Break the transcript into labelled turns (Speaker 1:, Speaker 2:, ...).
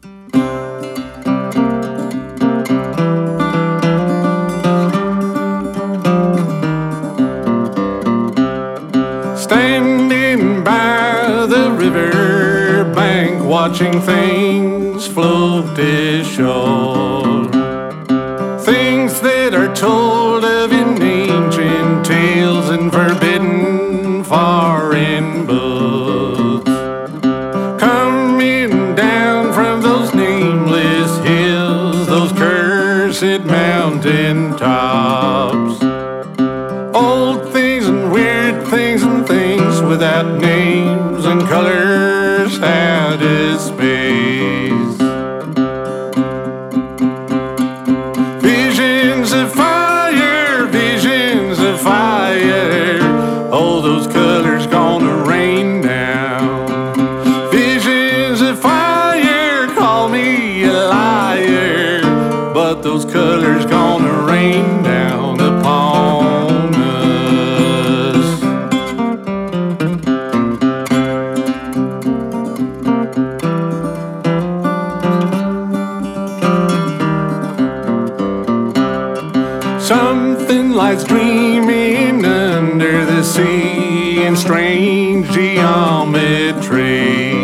Speaker 1: Standing by the river bank, watching things float ashore. Things that are told of in ancient tales and forbidden foreign books, coming down from those nameless hills, those cursed mountain tops. Old things and weird things and things without names and colors out of space. Visions of fire, visions of fire. Oh, those colors gonna rain down. Visions of fire, call me a liar, but those colors gonna rain down upon us. Something lies dreaming under the sea in strange geometry.